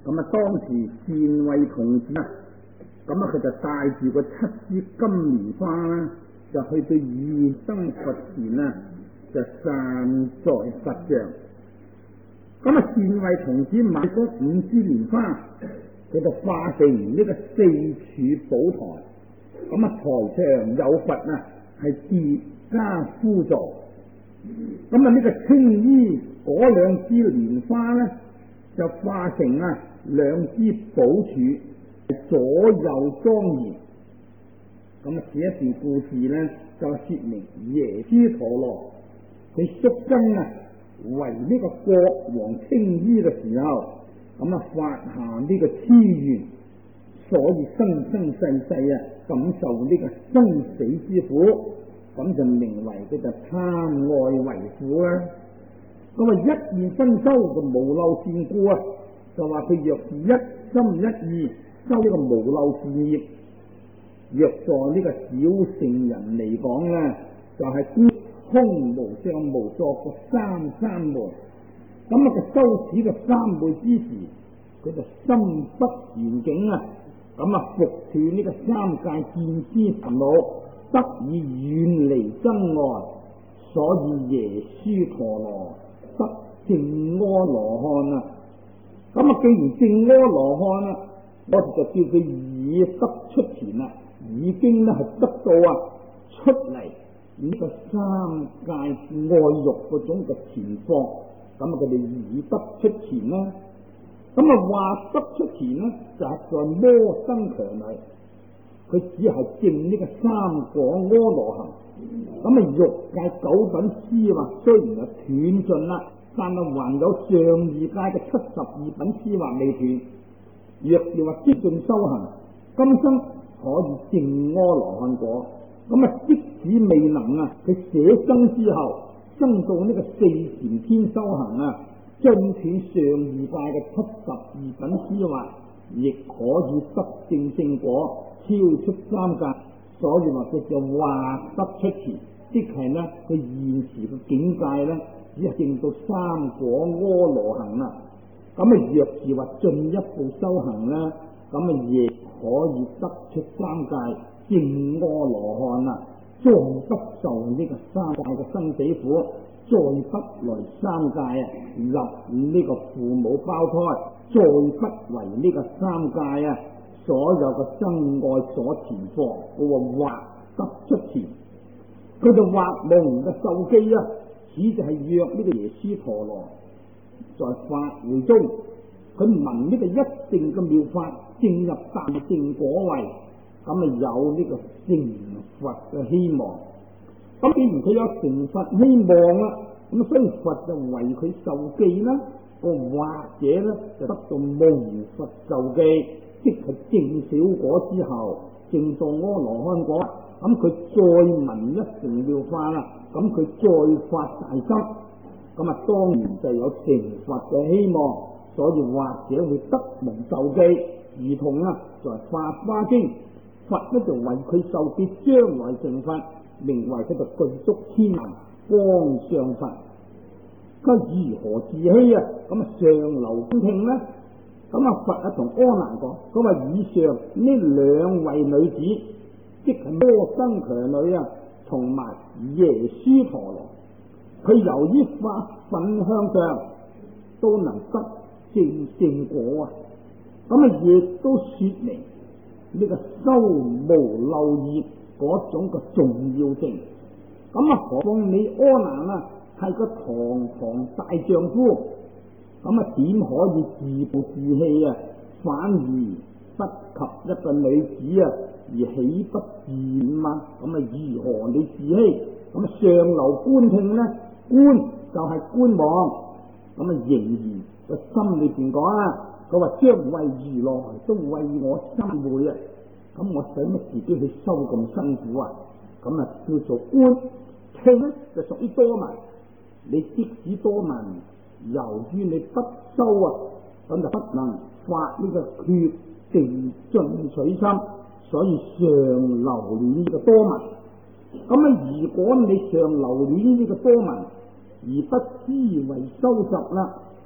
咁啊，當時善慧同志啊，咁啊佢就帶住個7支金蓮花啦，就去到現生佛前啊，就站在佛像。咁啊，善慧同志買嗰5支蓮花，佢就化成呢個4柱寶台。咁啊，台上有佛啊，係疊加輔助。咁啊，呢個青衣嗰2支蓮花咧，就化成啊2支寶柱，左右莊嚴。咁啊，這一段故事咧，就說明耶輸陀羅佢xuất生啊為呢個國王青衣嘅時候，咁啊發下呢個痴願，所以生生世世啊感受呢個生死之苦，咁就名為佢就貪愛為苦啦。咁啊一念分修就無漏善故啊，就話佢若是一心一意修呢個無漏善業，若在呢個小乘人嚟講咧，就係空無相無作嘅三昧。咁啊佢修此嘅三昧之時，佢就心不緣境啊，咁啊復斷呢個三界見思煩惱，得以遠離真愛，所以耶輸陀羅得正阿羅漢啊。咁啊既然正阿羅漢啊，我哋就叫佢已得出前啊，已經咧係得到啊出嚟呢個三界愛欲嗰種嘅前況。咁啊佢哋已得出前啦。咁啊話得出前呢，就係在摩生強裏，佢只係證呢個三果阿羅行。咁啊欲界9品思惑雖然係斷盡啦，但係還有上2界嘅72品思惑未斷。若是話激進修行，今生可以證阿羅漢果。咁啊即使未能啊，佢捨生之後生到呢個4禪天修行啊，盡斷上2界嘅72品思惑，亦可以得證正果，超出三界。所以話佢就話得出前，即係呢，佢現時嘅境界呢，只係證到三果阿羅行啦。咁啊若是話進一步修行呢，咁啊亦可以得出三界證阿羅漢啦，再不受呢個三界嘅生死苦，再不來三界啊入呢個父母胞胎，再不為呢個三界啊所有嘅真愛所纏縛。佢話畫得出前，佢就畫夢嘅受記啊，此就係約呢個耶輸陀羅在法會中，佢聞呢個一定嘅妙法，證入大正果位，咁啊有呢個成佛嘅希望。咁既然佢有成佛希望啦，咁所以佛就為佢受記啦。個或者咧就得到蒙佛受記，即係證小果之後，證到阿羅漢果，咁佢再聞一成妙法啦，咁佢再發大心，咁啊當然就有成佛嘅希望。所以或者會得蒙受記，如同啊在《法華經》，佛咧就為佢受記，將來成佛，名為佢就具足天能光上佛。佢如何自欺啊？咁啊上流觀聽咧，咁啊佛啊同阿難講，佢話以上呢2位女子，即係摩生強女啊，同埋耶輸陀羅，佢由於法分向上都能得正果啊，咁啊亦都說明呢個修無漏業嗰種嘅重要性。咁啊何況你阿難啊係個堂堂大丈夫，咁啊點可以自暴自棄啊？反而不及一個女子啊，而喜不自滿啊？咁啊如何你自欺？咁啊上流觀聽咧，觀就係觀望，咁啊仍然個心裏邊講啊，佢話將為如來都為我心會啊，咁我使乜自己去修咁辛苦啊？咁啊叫做觀。聽咧就屬於多聞，你即使多聞，由於你不修啊，咁就不能發呢個決定進取心，所以常留戀呢個多聞。咁啊如果你常留戀呢個多聞，而不知為修習啦，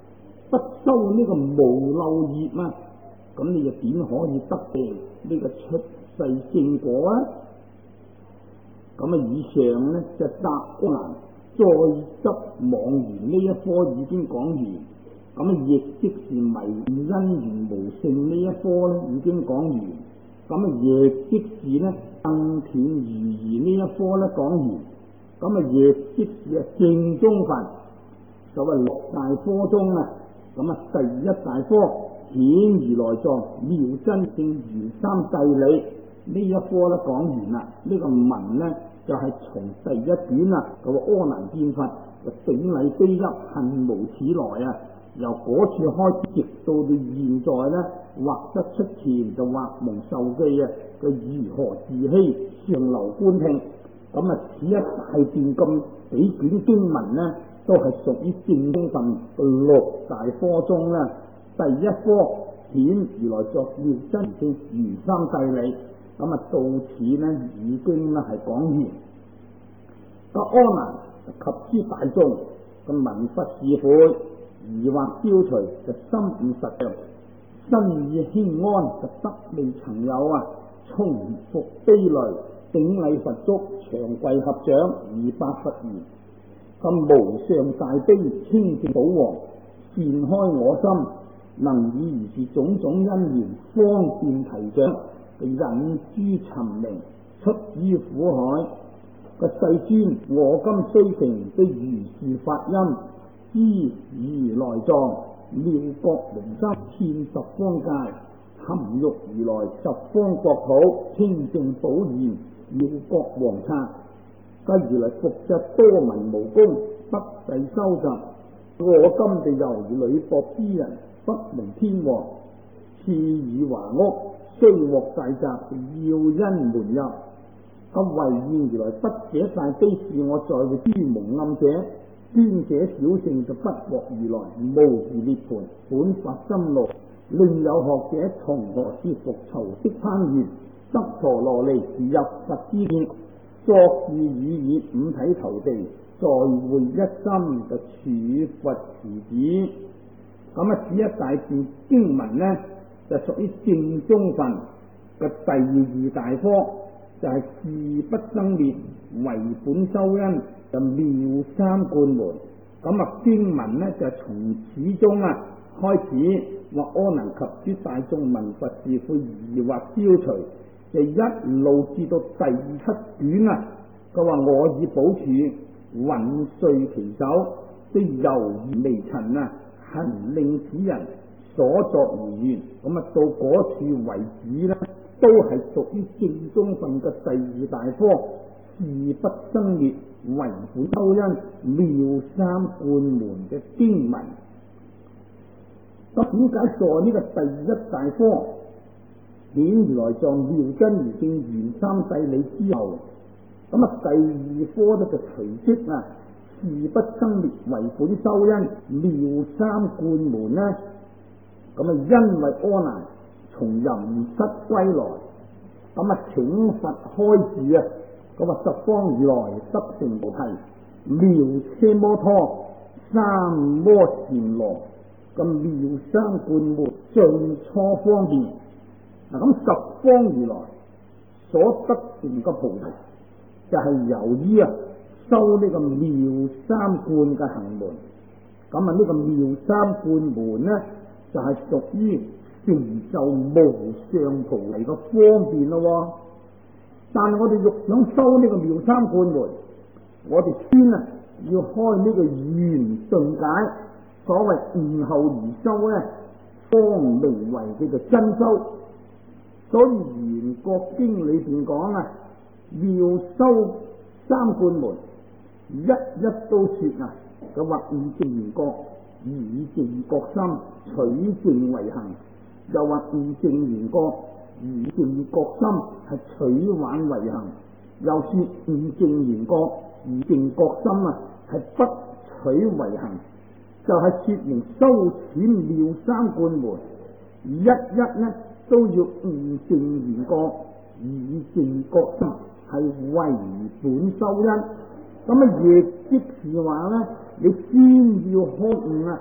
不修呢個無漏業啊，咁你又點可以得定呢個出世正果啊？咁啊，以上呢就答阿難再執妄言呢一科已經講完，咁啊亦即是迷因緣無性呢一科咧已經講完，咁啊亦即是呢更斷如疑呢一科咧講完，咁啊亦即是正宗分，所謂六大科中啊，咁啊第一大科顯如來藏妙真正圓三諦理呢一科咧講完啦，呢個文呢就係從第一卷啊，嗰個阿難見佛就頂禮悲泣恨無始來啊，由嗰處開始直到到現在呢，畫得出前就畫蒙受記啊，佢如何自欺上流觀聽，咁啊此一大段咁幾卷經文呢，都係屬於正宗分六大科中呢第一科顯如來藏妙真正圓三諦理。咁啊，到此呢已經咧係講完。個阿難及諸大眾嘅聞佛事悔，疑惑消除，就心悟實相，身意輕安，就得未曾有啊，重復悲淚，頂禮佛足，長跪合掌，而白佛言：咁無上大悲清淨寶王，善開我心，能以如是種種因緣，方便提掌。引諸沉明，出於苦海。個世尊，我今雖成的如是法音，知如來藏妙國靈心，遍十方界，含育如來十方國土，清淨寶嚴，妙國王剎。皆如來復質多聞無功，不第修習。我今地猶如履薄之人，不名天王，賜予華屋。雖獲大宅，要因門入。咁唯願如來不捨大悲，是我在會諸蒙暗者，專者小乘就不獲如來無餘涅槃，本發心路。另有學者從何說復仇的攀緣，得陀羅尼入佛之見，作是語以五體投地，在會一心就處佛持子。咁啊，此一大段經文呢，就屬於正宗分嘅第二大科，就係事不生滅，唯本修因，就妙三觀門。咁啊，經文呢就從此中啊開始，話阿難及諸大眾聞佛事悔，疑惑消除，就一路至到第七卷啊。佢話我以寶柱允遂其手，即猶豫微塵啊，行令此人所作而言。咁啊，到嗰處為止呢，都係屬於正宗分嘅第二大科，事不生滅，唯本修因，妙三觀門嘅經文。咁點解在呢個第一大科顯如來藏妙真如正圓三諦理之後，咁啊第二科咧就隨即啊事不生滅，唯本修因，妙三觀門呢？咁啊因為阿難從淫室歸來，咁啊請佛開示啊，咁啊十方如來得成菩提，妙奢摩拖三摩禪羅，咁妙三觀門最初方便。嗱，咁十方如來所得成嘅菩提，就係由於啊修呢個妙三觀嘅行門。咁啊呢個妙三觀門呢，就係屬於成就無上菩提嘅方便咯。但係我哋欲想修呢個妙三觀門，我哋先啊要開呢個圓頓解，所謂悟後而修呢，方名為叫做真修。所以《圓覺經》裏邊講啊，妙修三觀門，一一都說啊，佢話悟正圓覺，以正覺心，取正為行；又話悟正圓覺，以正覺心係取玩為行；又說悟正圓覺，以正覺心啊係不取為行，就係說明修此妙三觀門，一一呢都要悟正圓覺，以正覺心係為本修因。咁啊，亦即是話咧，你先要開悟啊，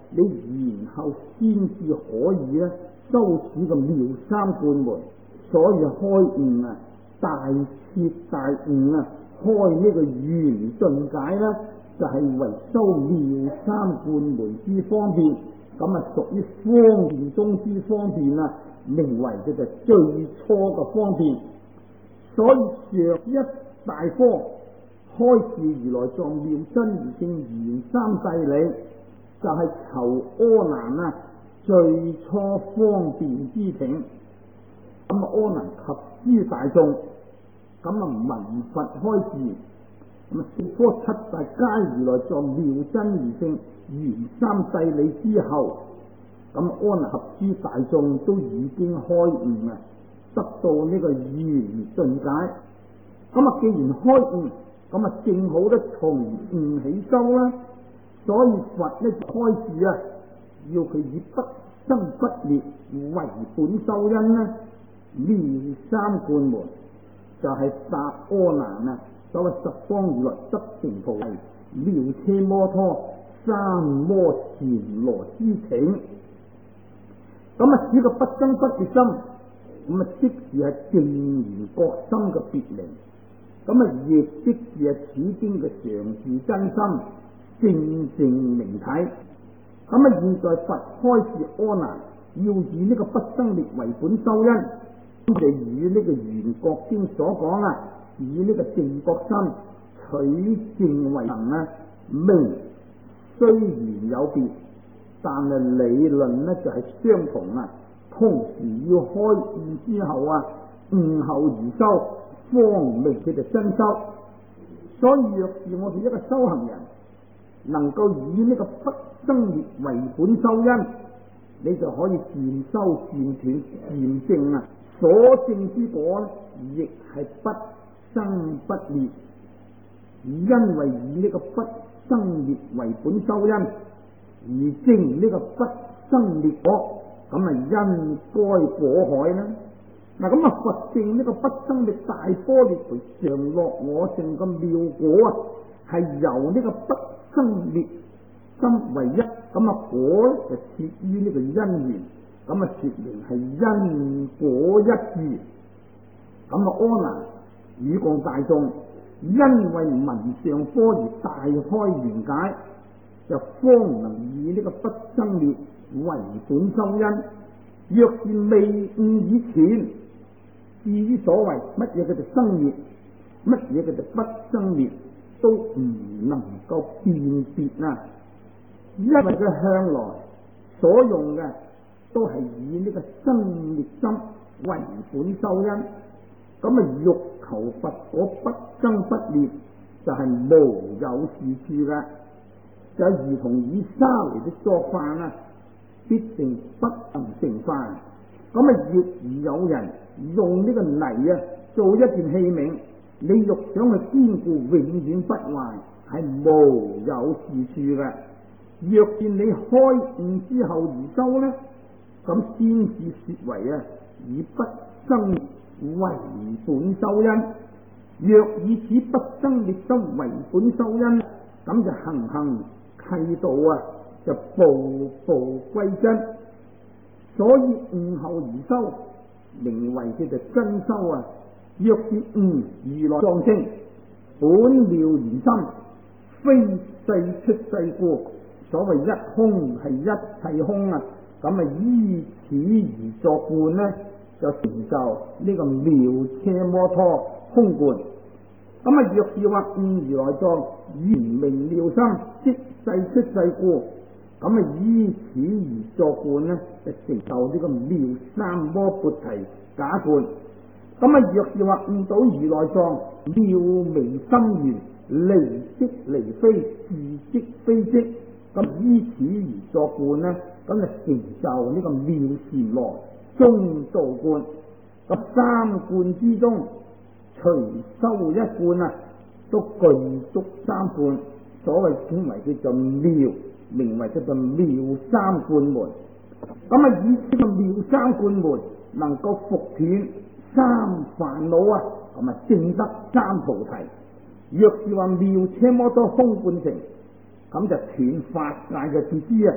你然後先至可以咧修此個妙三觀門。所以開悟啊，大徹大悟啊，開呢個圓頓解咧，就係為修妙三觀門之方便。咁啊，屬於方便中之方便啊，名為嘅就最初嘅方便。所以上一大科開示如來藏妙真如性圓三世理，就係求阿難啊最初方便之請。咁啊，阿難及諸大眾，咁啊聞佛開示，咁啊四科七大皆如來藏妙真如性圓三世理之後，咁阿難及諸大眾都已經開悟啊，得到呢個圓頓解。咁啊，既然開悟，咁啊正好咧從悟起修啦。所以佛咧開示啊，要佢以不生不滅為本修因啦。妙三觀門就係答阿難啊，所謂十方如來得成菩提妙車摩托三摩纏羅之請。咁啊，此個不生不滅心，咁啊即是係淨然覺心嘅別離。咁啊，亦即是係此經嘅常住真心正正明體。咁啊，現在佛開示阿難要以呢個不生滅為本修因。咁就以呢個圓覺經所講啊，以呢個淨覺心取淨為能啊，名雖然有別，但係理論呢就係相同啊。同時要開悟之後啊，悟後而修，方明佢就真修。所以若是我哋一個修行人能夠以呢個不生滅為本修因，你就可以漸修漸斷漸證啊。所證之果呢，亦係不生不滅。因為以呢個不生滅為本修因，而證呢個不生滅果，咁啊因該果海啦。嗱，咁啊佛證呢個不生滅大般若菩提常樂我性嘅妙果啊，係由呢個不生滅心為一，咁啊果就設於呢個因緣。咁啊，說明係因果一致。咁啊，阿難與共大眾，因為聞上科而大開圓解，就方能以呢個不生滅為本修因。若是未悟以前，至於所謂乜嘢叫做生滅，乜嘢叫做不生滅，都唔能夠辨別啊！因為佢向來所用嘅都係以呢個生滅心為本修因，咁啊欲求佛果不生不滅，就係無有是處嘅。就如同以沙嚟的作飯啊，必定不能成飯。咁啊，亦如有人用呢個泥啊做一件器皿，你欲想去堅固永遠不壞，係無有是處嘅。若見你開悟之後而修呢，咁先至說為啊以不生滅為本修因。若以此不生滅心為本修因，咁就行行契道啊，就步步歸真。所以悟後而修，名為叫做真修啊。若是悟如來藏性本妙圓心，非世出世故，所謂一空係一切空啊。咁啊，依此而作觀呢，就成就呢個妙車摩托空觀。咁啊，若是話悟如來藏圓明妙心，即世出世故，咁啊，依此而作觀呢，就成就呢個妙三摩缽提假觀。咁啊，若是話悟到如來藏妙明心圓，離即離非，自即非即，咁依此而作觀呢，咁就成就呢個妙禪羅中道觀。咁三觀之中，隨修一觀啊，都具足三觀，所謂稱為叫做妙，名為叫做妙三觀門。咁啊，以呢個妙三觀門能夠伏斷三煩惱啊，同埋證得三菩提。若是話妙車摩多空觀成，咁就斷法界嘅設施啊，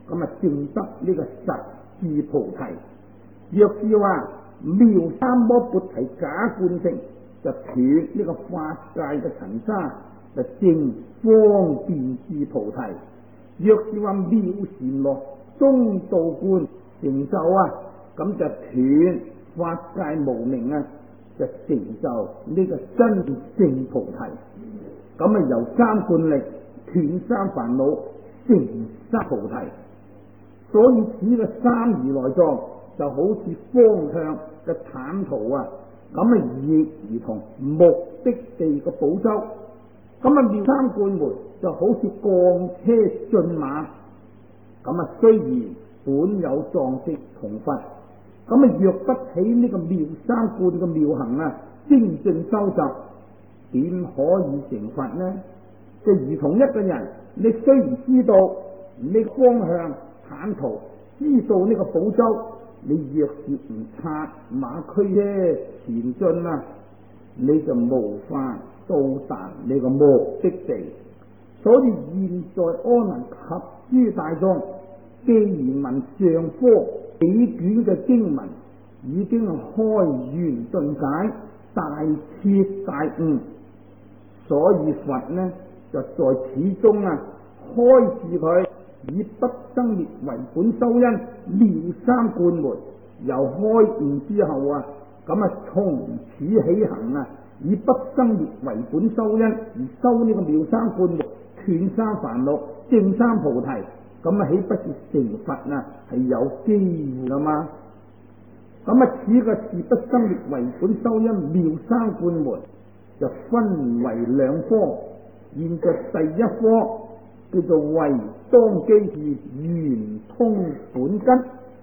咁啊證得呢個實智菩提。若是話妙三摩缽提假觀性，就斷呢個法界嘅塵沙，就證方便智菩提。若是話妙禪羅中道觀成就咁就斷法界無明就成就呢個真正菩提。咁由三觀力斷三煩惱，成三菩提。所以此個三如來藏就好似方向嘅坦途咁亦如同目的地嘅寶洲。咁妙三觀門就好似鋼車駿馬。咁雖然本有藏識同佛，咁若不起呢個妙三觀嘅妙行精進修習，點可以成佛呢？就如同一個人，你雖然知道呢個方向坦途，知道呢個寶洲，你若是唔策馬驅車前進你就無法到達你個目的地。所以現在阿難及諸大眾，既然聞上科幾卷嘅經文已經開圓頓解，大徹大悟，所以佛呢就在此中開示佢以不生滅為本修因妙三觀門。由開悟之後從此起行以不生滅為本修因而修呢個妙三觀門，斷三煩惱，證三菩提。咁豈不是成佛係有機會噶嘛？咁此個是不生滅為本修因妙三觀門，就分為兩科。現在第一科叫做為當機是圓通本根。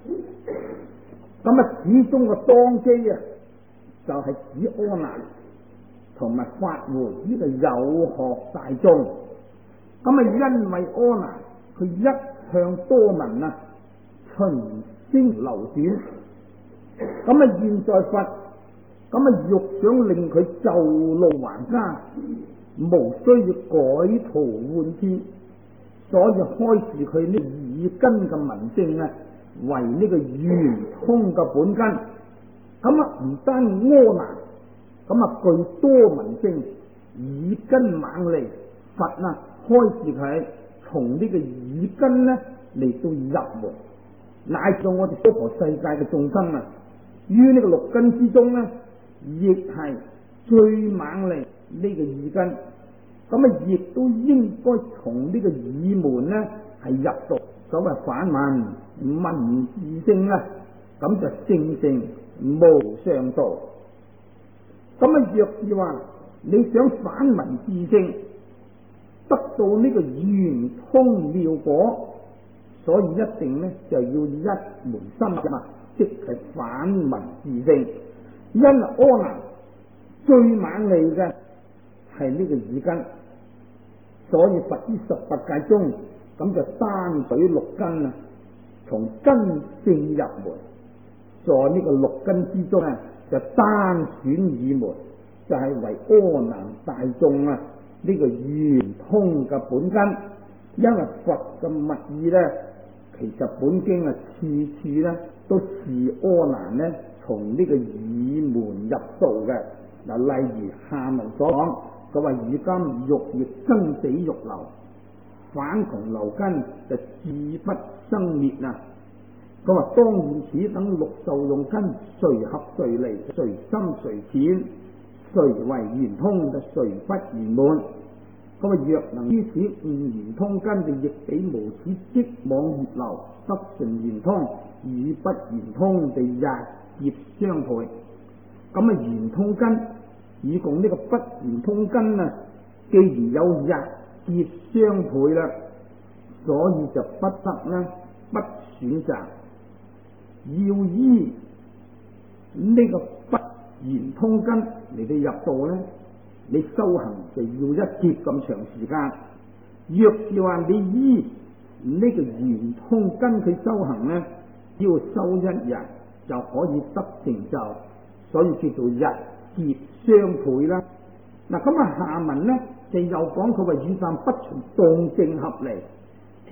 始終個當機就係指阿難同埋法會呢個有學大眾。因為阿難佢一向多聞循聲流轉，現在佛欲想令佢就路還家，無需要改途換次，所以開示佢呢耳根嘅文證為呢個圓通嘅本根。唔單阿難具多聞證，耳根猛利，佛開示佢從呢個耳根嚟到入門，乃至我哋娑婆世界嘅眾生於呢個六根之中亦係最猛利呢個耳根。亦都應該從呢個耳門係入讀所謂反聞聞自性咁就正正無上道。若是話你想反聞自性，得到呢個圓通妙果，所以一定就要一門心即係反聞自性。因阿難最猛利嘅係呢個耳根，所以佛於18界中就單取六根從根性入門，在呢個六根之中就單選耳門，就係為阿難大眾呢個圓通嘅本根。因為佛嘅密意其實本經處處都是阿難從呢個耳門入道嘅。例如下文所講，佢話如今欲業生死欲流，反窮流根就自不生滅。佢話當現此等六受用根，隨合隨離，隨深隨淺，誰為圓通就誰不圓滿。咁若能於此悟圓通根，就亦比無此即往業流，得純圓通，與不圓通就日劫相倍。圓通根以共呢個不圓通根既然有日劫相倍啦，所以就不得不選擇要依呢個不圓通根嚟到入道你修行就要一劫咁長時間。若是話你依呢個圓通根佢修行只要修一日就可以得成就，所以叫做日劫相倍啦。下文就又講佢話與暫不從動靜合離，調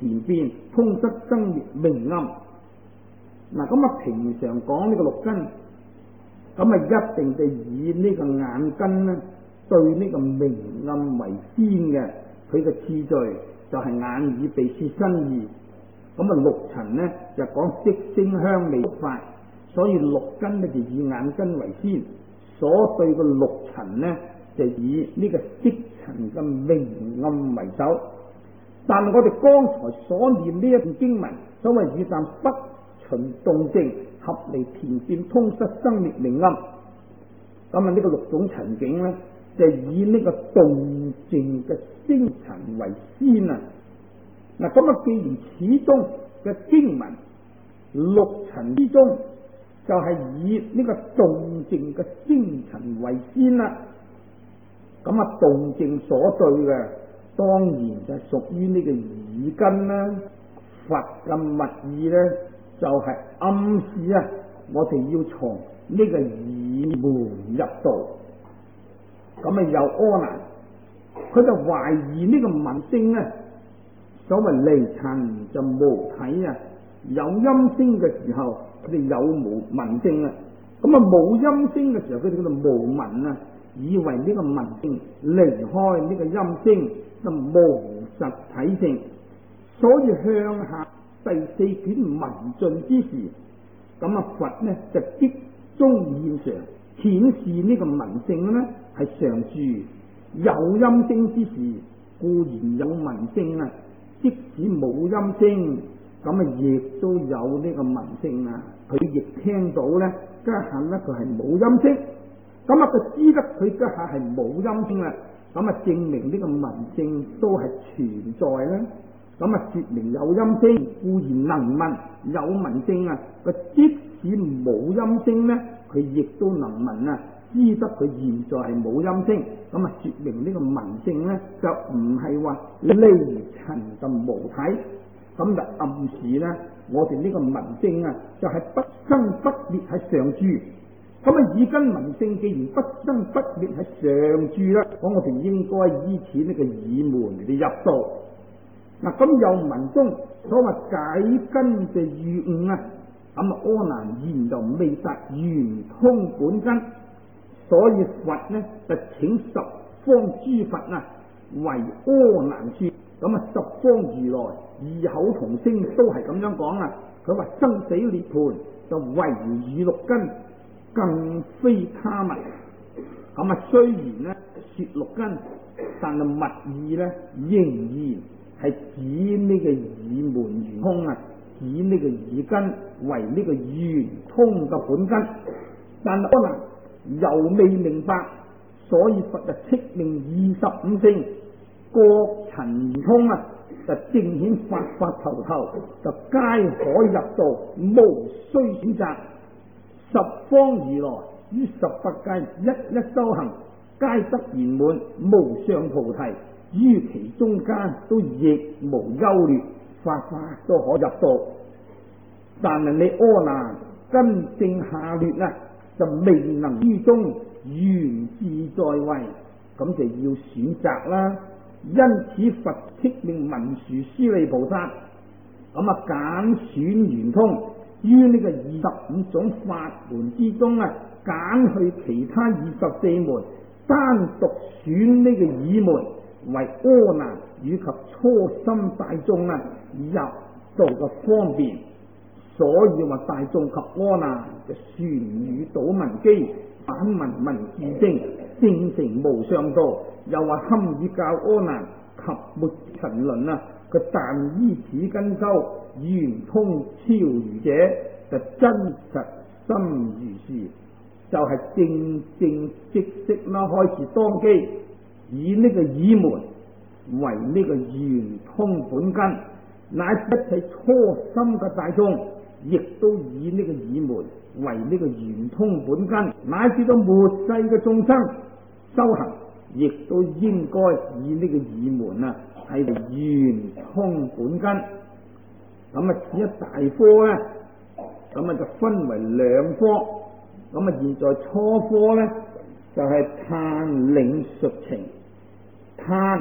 田變，通塞生滅明暗。嗱，咁啊平常講呢個六根，咁啊一定就以呢個眼根咧對呢個明暗為先嘅，佢嘅次序就係眼耳鼻舌身意。咁啊六塵咧就講色聲香味觸法，所以六根咧就以眼根為先，所對嘅六塵咧就以呢個色塵嘅明暗為首。但係我哋剛才所念呢一段經文，所謂以但不循動靜，合離田變，通塞生滅明暗。咁啊呢個六種塵境咧，就以呢個動靜嘅聲塵為先啊。嗱，咁啊既然始終嘅經文六塵之中，就係以呢個動靜嘅聲塵為先啦。咁啊動靜所對嘅，當然就係屬於呢個耳根啦。佛嘅密意咧，就係暗示啊，我哋要從呢個耳門入道。咁啊有阿難，佢就懷疑呢個聞聲咧，所謂離塵就無體啊，有音聲嘅時候，佢哋有無聞聲啊。咁啊冇音聲嘅時候，佢哋叫做無聞啊，以為呢個聞聲離開呢個音聲就無實體性。所以向下第四卷文盡之時，咁啊佛呢就擊中現常，顯示呢個聞聲呢係常住，有音聲之時固然有聞聲啊，即使冇音聲，咁啊亦都有呢個聞聲啊。佢亦聽到呢家下呢佢係冇音聲，咁啊佢知得佢家下係冇音聲啦，咁啊證明呢個聞聲都係存在啦。咁啊說明有音聲固然能聞，有聞聲啊，佢即使冇音聲呢，佢亦都能聞啊，知得佢現在係冇音聲。咁啊說明呢個聞聲呢，就唔係話離塵就無體，咁就暗示呢，我哋呢個聞聲啊就係不生不滅係常住。咁啊耳根聞聲既然不生不滅係常住啦，咁我哋應該依此呢個耳門嚟入道。嗱，咁又文中所謂解根嘅喻悟啊，咁啊阿難言就未達圓通本根，所以佛呢就請十方諸佛啊為阿難說。咁啊十方如來異口同聲都係咁樣講啊，佢話生死涅槃就唯與六根，更非他物。咁啊雖然呢說六根，但係密意呢仍然係指呢個耳門圓通啊，指呢個耳根為呢個圓通嘅本根，但可能又未明白，所以佛就敕命25聖各塵圓通啊，就正顯法頭，就皆可入道，無須選擇。十方如來於18界一一修行，皆得圓滿無上菩提。於其中間都亦無優劣，法都可入道。但係你阿難根正下劣啊，就未能於中緣自在位，咁就要選擇啦。因此佛敕命文殊師利菩薩，咁啊揀選圓通於呢個25種法門之中啊，揀去其他24門，單獨選呢個耳門為阿難以及初心大眾啊入道嘅方便。所以話大眾及阿難嘅旋語倒聞機，反聞聞自證，證成無上道。又話堪以教阿難及末塵輪啊，佢但依此根修，圓通超如者，就真實心如是，就係正正式式啦。開始當機以呢個耳門為呢個圓通本根，乃至一切初心嘅大眾，亦都以呢個耳門為呢個圓通本根，乃至到末世嘅眾生修行，亦都應該以呢個耳門啊係圓通本根。咁啊，此一大科咧，咁啊就分為兩科。咁啊，現在初科咧就係、是、嘆領述情。嘆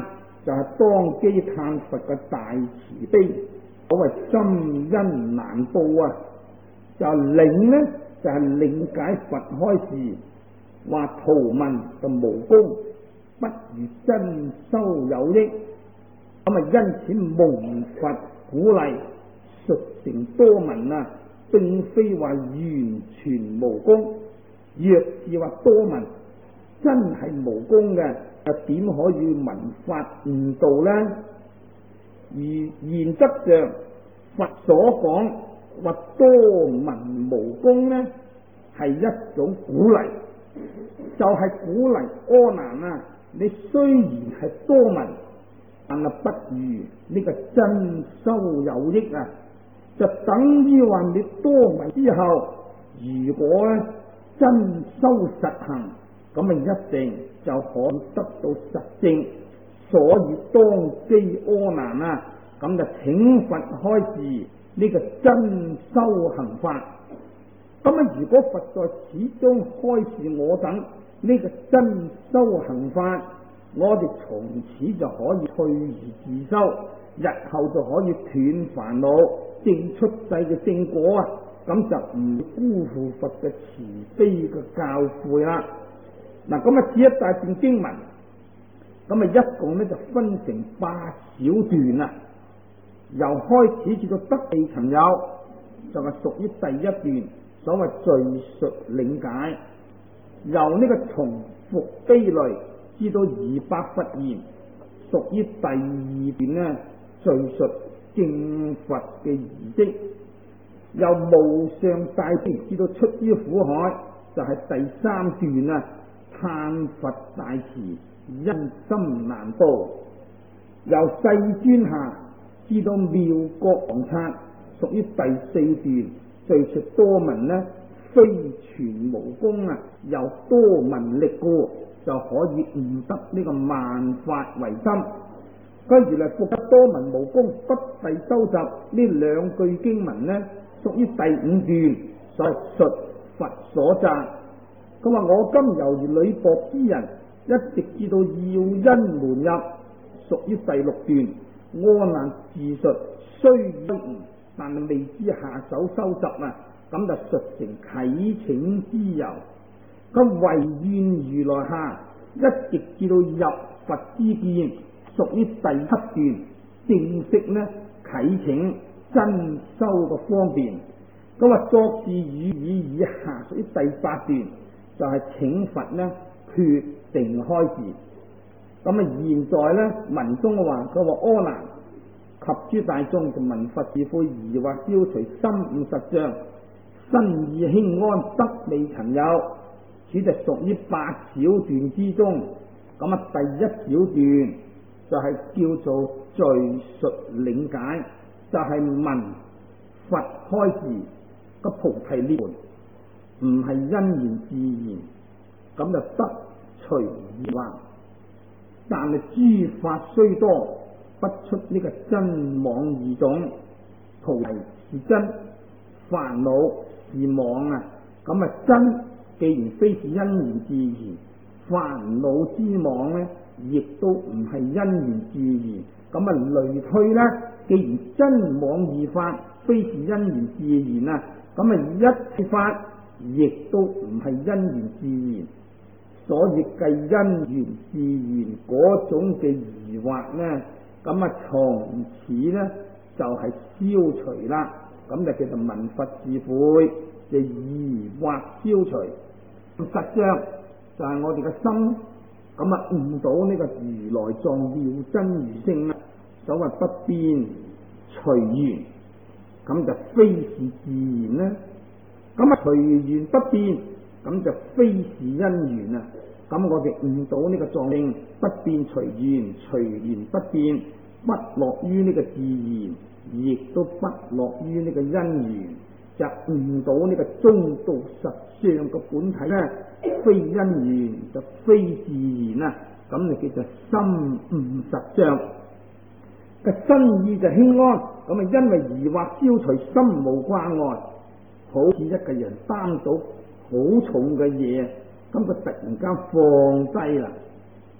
就係當機歎佛嘅大慈悲，所謂深恩難報啊！就領呢，就係領解佛開示，話圖文就無功，不如真修有益。咁啊，因此蒙佛鼓勵，述成多聞啊，並非話完全無功。若是話多聞真係無功嘅，又點可以聞法悟道呢？而原則上，佛所講或多聞無功呢，係一種鼓勵，就係鼓勵阿難啊！你雖然係多聞，但係不如呢個真修有益啊！就等於話你多聞之後，如果咧真修實行，咁啊一定就可以得到實證。所以當機阿難啊，咁就請佛開示呢個真修行法。咁啊，如果佛在此中開示我等呢個真修行法，我哋從此就可以退而自修，日後就可以斷煩惱，證出世嘅正果啊！咁就唔辜負佛嘅慈悲嘅教誨啦。嗱，咁啊，此一大段經文，咁啊一共咧就分成8小段啦。由開始至到得地尋有，就係屬於第一段，所謂敘述領解。由呢個從伏悲類至到二百佛言，屬於第二段呢，敘述敬佛嘅儀式。由無上大悲至到出於苦海，就係第三段啊，歎佛大慈，因心難報。由世尊下至到妙覺王剎，屬於第四段，敘述多聞呢，非全無功啊，由多聞力故就可以悟得呢個萬法唯心。跟住嚟復得多聞無功，不諦收集呢兩句經文呢，屬於第五段，所謂述佛所讚。佢話我今猶如履薄之人，一直至到要因門入，屬於第六段。阿難自述雖已悟，但未知下手收集啊，咁就述成啟請之由。咁唯願如來下，一直至到入佛之見，屬於第七段，正式呢啟請真修嘅方便。咁話作是語已以下，屬於第八段，就係請佛呢決定開示。咁啊，現在呢文中嘅話，佢話阿難及諸大眾就聞佛智慧疑惑消除，心悟實相，身意輕安，得未曾有。此就屬於8小段之中。咁啊，第一小段就係叫做敘述領解，就係聞佛開示個菩提涅槃，唔係因緣自然，咁就得除疑惑。但係諸法雖多，不出呢個真妄二種。菩提是真，煩惱是妄啊！咁啊真，既然非是因緣自然，煩惱之妄呢，亦都唔係因緣自然。咁啊類推啦，既然真妄二法非是因緣自然啊，咁啊一切法亦都唔係因緣自然。所以計因緣自然嗰種嘅疑惑呢，咁啊從此呢就係消除啦。咁就叫做聞佛智慧嘅疑惑消除。實相就係我哋嘅心，咁啊悟到呢個如來藏妙真如性啦。所謂不變隨緣，咁就非是自然啦。咁啊隨緣不變，咁就非是因緣啊。咁我哋悟到呢個藏性，不變隨緣，隨緣不變，不落於呢個自然，亦都不落於呢個因緣，就悟到呢個中道實相嘅本體咧，非因緣就非自然啊！咁就叫做心悟實相。個身意就輕安，咁啊因為疑惑消除，心無掛礙，好似一個人擔到好重嘅嘢，咁佢突然間放低啦，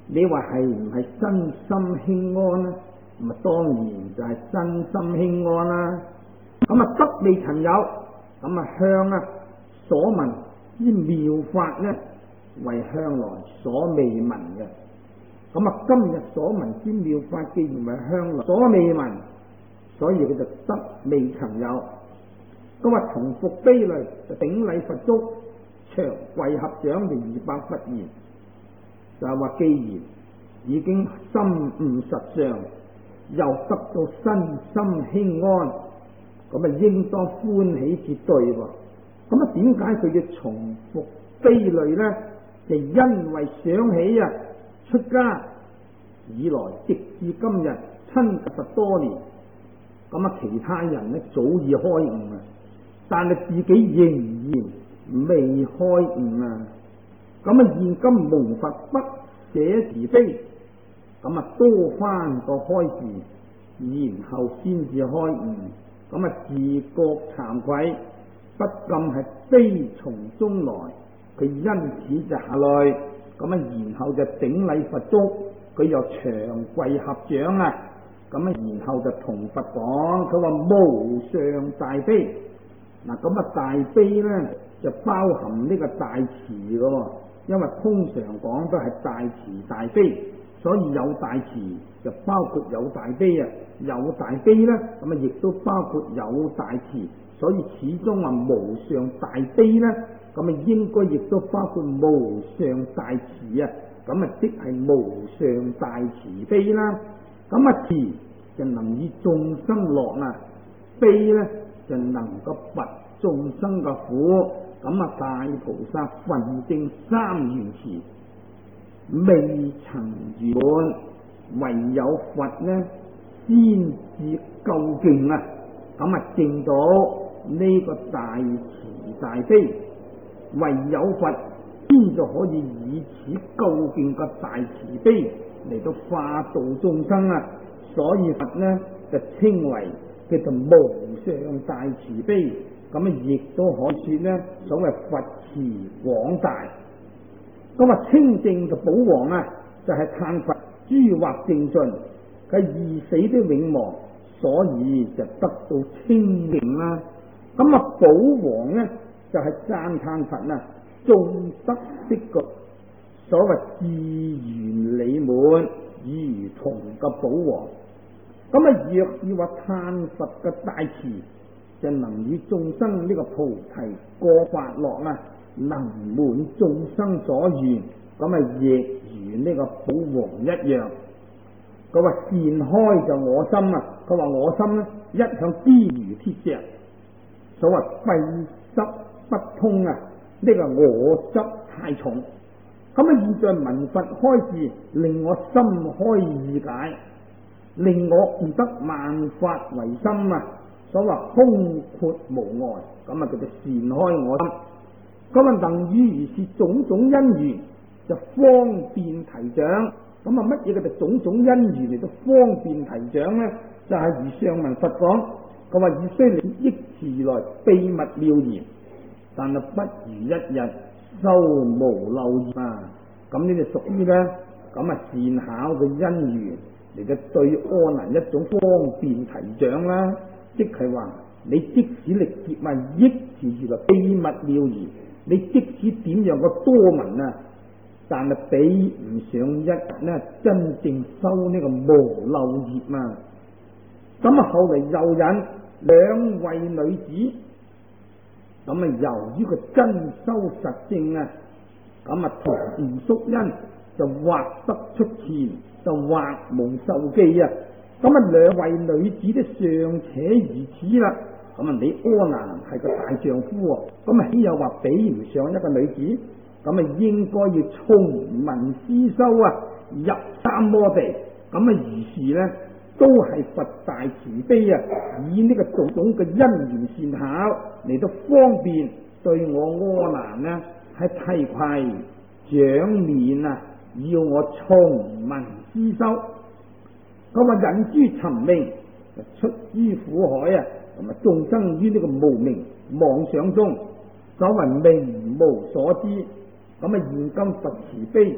你話係唔係身心輕安呢？咁啊當然就係身心輕安啦。咁啊得未曾有，咁啊向啊所聞之妙法呢，為向來所未聞嘅。咁啊今日所聞之妙法，既然為向來所未聞，所以佢就得未曾有。咁啊同復悲慮，就頂禮佛足，長跪合掌就200佛言，就係話既然已經心悟實相，又得到身心輕安，咁啊應當歡喜至對喎。咁啊點解佢要重復悲慮呢？就因為想起啊出家以來直至今日親近佛多年，咁啊其他人呢早已開悟啊，但係自己仍然未開悟啊。咁啊現今蒙佛不捨慈悲，咁啊多番個開示，然後先至開悟。咁啊自覺慚愧，不禁係悲從中來，佢因此就下淚，咁啊然後就頂禮佛足，佢又長跪合掌啊，咁啊然後就同佛講，佢話無上大悲。嗱咁啊大悲呢，就包含呢個大慈嘅，因為通常講都係大慈大悲，所以有大慈就包括有大悲啊，有大悲呢，咁啊亦都包括有大慈，所以始終話無上大悲呢，咁啊應該亦都包括無上大慈啊，咁啊即係無上大慈悲啦。咁啊慈就能以眾生樂啊，悲呢就能夠拔眾生嘅苦。咁啊大菩薩分證三元慈，未曾圓滿，唯有佛呢先至究竟啊，咁啊證到呢個大慈大悲，唯有佛先就可以以此究竟嘅大慈悲嚟到化度眾生啊。所以佛呢就稱為叫做無上大慈悲。咁啊亦都可說呢所謂佛慈廣大。咁啊清淨嘅寶王啊，就係嘆佛諸惑淨盡，佢易死的永亡，所以就得到清淨啦。咁啊寶王呢就係讚嘆佛啊眾德的具，所謂自圓理滿，如同嘅寶王。咁啊若要話嘆佛嘅大慈，就能與眾生呢個菩提過法樂啊，能滿眾生所願，咁啊亦如呢個寶王一樣。佢話善開就我心啊，佢話我心呢一向堅如鐵石，所謂閉塞不通啊，呢個我執太重。咁啊現在聞佛開示，令我心開意解，令我悟得萬法唯心啊，所謂空闊無礙，咁啊叫做善開我心。咁啊能於如是種種因緣就方便提掌。咁啊乜嘢叫做種種因緣嚟到方便提掌呢？就係如上文佛講，佢話以須你憶持來秘密妙言，但係不如一日修無漏業啊。咁呢就屬於呢咁啊善巧嘅因緣嚟到對阿難一種方便提掌啦。即係話你即使力劫啊憶持住來秘密妙言，你即使點樣個多聞啊，但係比唔上一日呢真正修呢個無漏業啊。咁啊後嚟又引兩位女子，咁啊由於個真修實證啊，咁啊同吳叔恩就畫得出前，就畫蒙受記啊。咁啊兩位女子都尚且如此啦，咁啊你阿難係個大丈夫喎，咁啊豈有話比唔上一個女子？咁啊應該要從聞思修啊，入三摩地。咁啊於是呢都係佛大慈悲啊，以呢個種種嘅因緣善巧嚟到方便對我阿難呢係提攜獎勉啊，要我從聞思修。咁啊引諸尋命，出於苦海啊，同埋眾生於呢個無明妄想中，所謂名無所知。咁啊現今佛慈悲，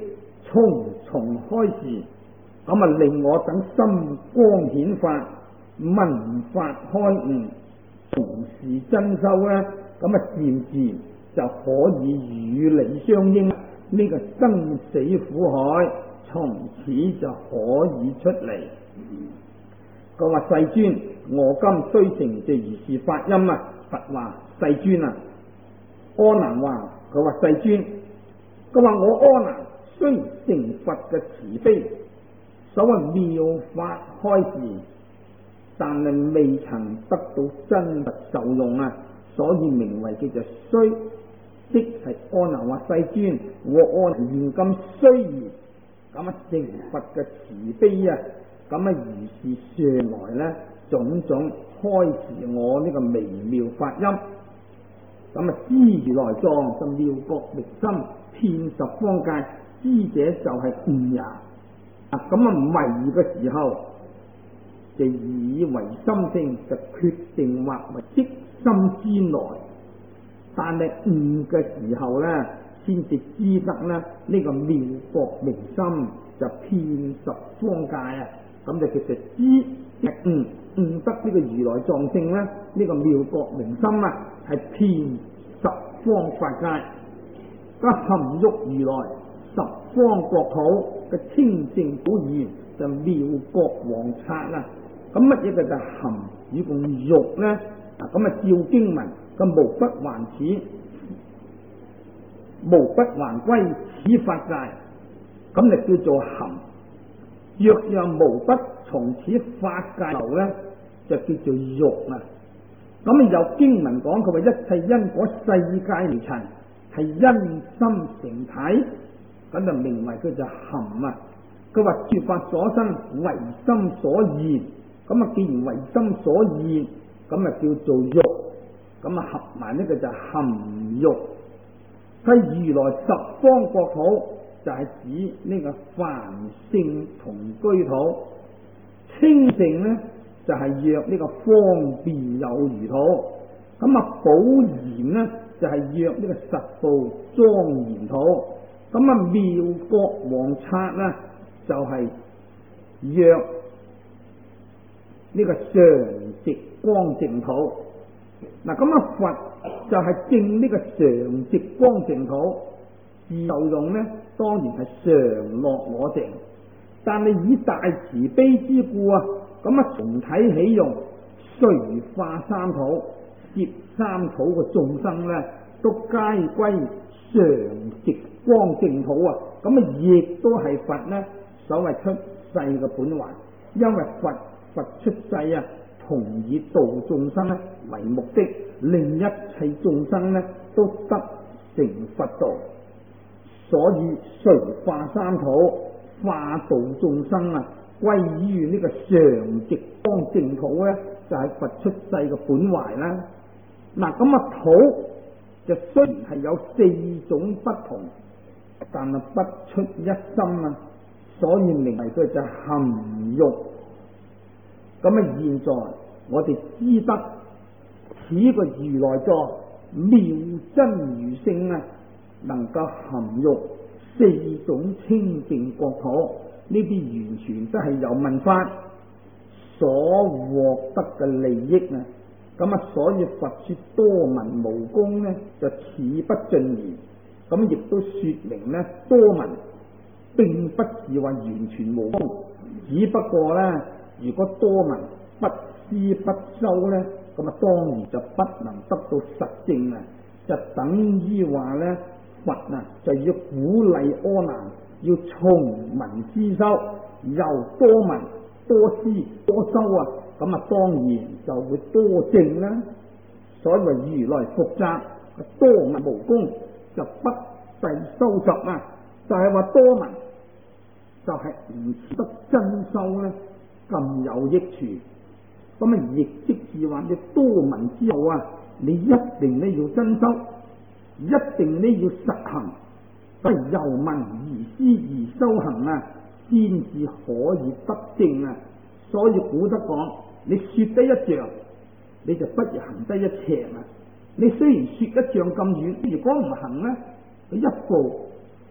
重重開示，咁令我等心光顯發，聞法開悟，從事真修咧，咁漸漸就可以與你相應，呢個生死苦海從此就可以出嚟。佢話世尊，我今雖成就如是法音啊！佛話世尊啊，阿難話佢話世尊，佢話我阿難雖成佛嘅慈悲，所謂妙法開示，但係未曾得到真實受用啊，所以名為叫做雖。即係阿難話世尊，我阿難現今雖然咁成佛嘅慈悲啊，咁如是上來呢種種開示我呢個微妙法音，咁知如來藏就妙覺力心，遍十方界，知者就係悟也。咁迷嘅時候就以為心性，就決定或為即心之內。但係悟嘅時候呢，先至知得呢個妙覺明心，就遍十方界啊！咁就叫做知悟得呢個如來藏性呢，呢個妙覺明心啊，係遍十方法界，咁含育如來十方國土嘅清淨寶源，就妙覺王剎啊！咁乜嘢嘅就含與共育呢？咁照經文。咁無不還此，無不還歸此法界，咁就叫做含。若讓無不從此法界流呢，就叫做育啊。咁有經文講，佢話一切因果世界微塵係因心成體，咁就名為叫做含啊。佢話諸法所生唯心所現，咁既然唯心所現，咁叫做育。咁合埋呢個就含育，係如來十方國土就係指呢個凡聖同居土，清淨呢就係約呢個方便有餘土，寶嚴呢就係約呢個實報莊嚴土，妙覺王剎呢就係約呢個常寂光淨土。佛就係證呢個常寂光淨土，受用呢當然係常樂我淨，但係以大慈悲之故啊，同體起用，隨化三土，攝三土嘅眾生呢，都皆歸常寂光淨土啊！亦都係佛呢所謂出世嘅本懷，因為佛出世啊，同以度眾生呢為目的，令一切眾生呢都得成佛道，所以隨化三土，化度眾生啊，歸於呢個常寂光淨土呢，就係佛出世嘅本懷啦。土就雖然係有四種不同，但係不出一心啊，所以名為佢就含育。現在我哋知得此個如來藏妙真如性啊，能夠含育四種清淨國土，呢啲完全都係由聞法所獲得嘅利益啊！所以佛說多聞無功呢，就此不盡言。亦都說明呢，多聞並不是話完全無功，只不過呢，如果多聞不思不修呢，當然就不能得到實證啊！就等於話呢，佛啊就要鼓勵阿難要從聞思修，又多聞多思多修啊！當然就會多證啦。所謂如來復習多聞無功，就不制修習啊！就係話多聞就係唔似得真修呢咁有益處。亦即是話你多聞之後啊，你一定呢要真修，一定呢要實行，由聞而思而修行啊，先至可以得證啊！所以古德講，你說得一丈，你就不如行得一尺啊！你雖然說一丈咁遠，如果唔行呢，一步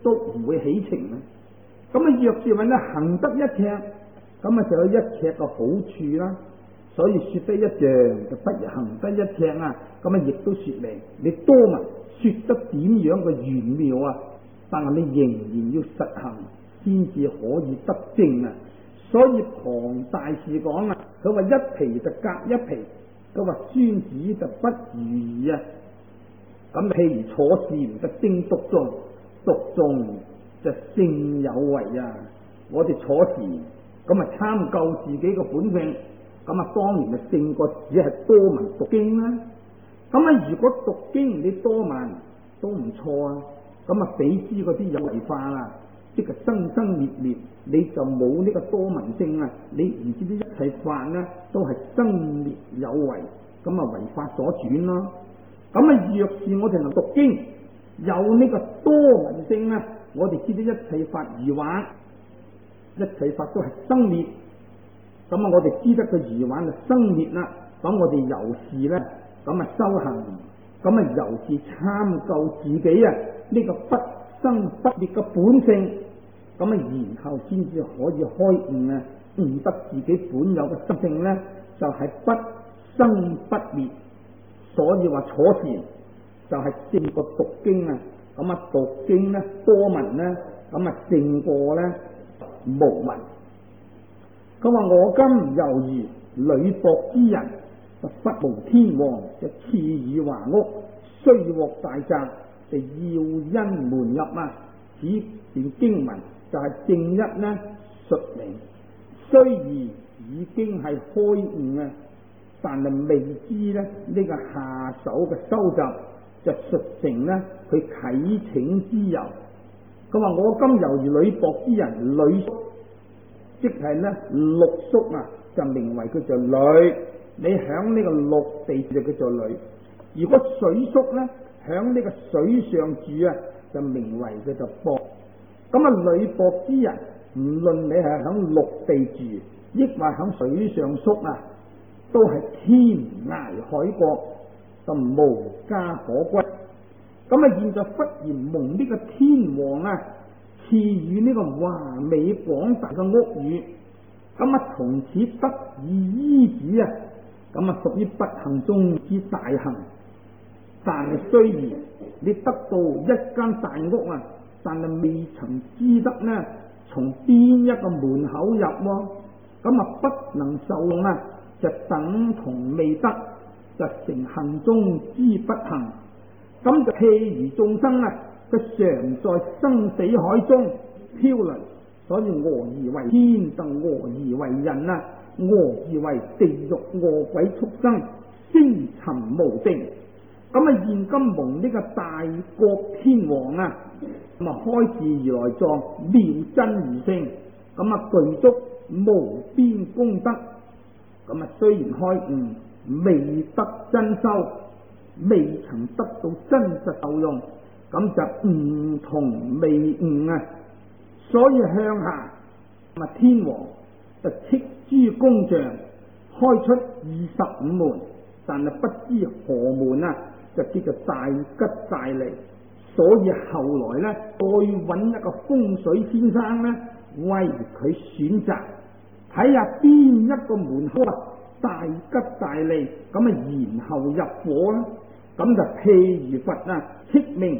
都唔會起情啦。咁若是話咧行得一尺，咁就有一尺嘅好處啦。所以說得一丈就不如行得一尺啊。咁亦都說明你多聞說得點樣嘅玄妙啊，但係你仍然要實行先至可以得正啊。所以龐大士講啊，佢話一皮就隔一皮，佢話孫子就不如意啊。咁譬如坐禪就正讀誦，讀誦就正有為啊。我哋坐禪咁參究自己嘅本性，咁當然就勝過只係多聞讀經啦。咁如果讀經你多聞都唔錯啊，咁比之嗰啲有為化啦，即係生生滅滅，你就冇呢個多聞性啊。你唔知啲一切法呢都係生滅有為，咁為法所轉咯。咁若是我哋能讀經有呢個多聞性啊，我哋知道一切法如幻，一切法都係生滅。咁我哋知得個如幻就生滅啦。咁我哋由是呢，咁修行，咁由是參究自己啊呢個不生不滅嘅本性，咁然後先至可以開悟啊，悟得自己本有嘅心性呢，就係不生不滅。所以話坐禪就係勝過讀經啊。咁讀經呢多聞呢，咁勝過呢無聞。佢話我今猶如呂博之人，佛無天王就賜予華屋，雖獲大宅就要因門入啊。此段經文就係正一呢述明，雖然已經係開悟啊，但係未知呢個下手嘅收集，就述成呢佢啟請之由。佢話我今猶如呂博之人，呂叔即係呢陸叔啊，就名為叫做呂。你響呢個陸地就叫做呂。如果水叔呢，響呢個水上住啊，就名為叫做博。咁呂博之人，唔論你係響陸地住，抑或響水上宿啊，都係天涯海角，就無家可歸。現在忽然蒙呢個天王啊賜予呢個華美廣大嘅屋宇，從此得以依止啊，屬於不幸中之大幸。但係雖然你得到一間大屋啊，但係未曾知得呢從邊一個門口入喎，不能受用啊，就等同未得，就成幸中之不幸。就譬如眾生啊，佢常在生死海中漂流，所以俄而為天，就俄而為人啊，俄而為地獄餓鬼畜生，星沉無定。現今蒙呢個大國天王啊，開示如來藏，妙真如性，具足無邊功德。雖然開悟，未得真修，未曾得到真實受用，就唔同未悟啊。所以向下天王就斥諸工匠，開出25門，但係不知何門啊，就叫做大吉大利。所以後來呢，再揾一個風水先生呢，為佢選擇，睇下邊一個門口大吉大利，然後入伙啦。就譬如佛啊，斥名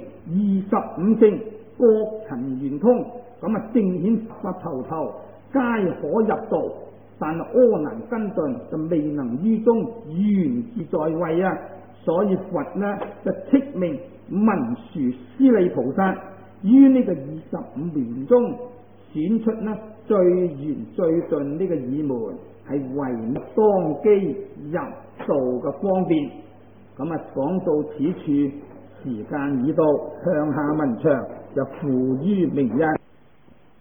25聖，各塵圓通，正顯佛頭頭，皆可入道。但阿難跟頓，就未能於中緣自在位啊。所以佛呢就斥名文殊師利菩薩，於呢個25門中選出呢最圓最頓呢個耳門，係為當機入道嘅方便。講到此處，時間已到，向下文長就付於明日。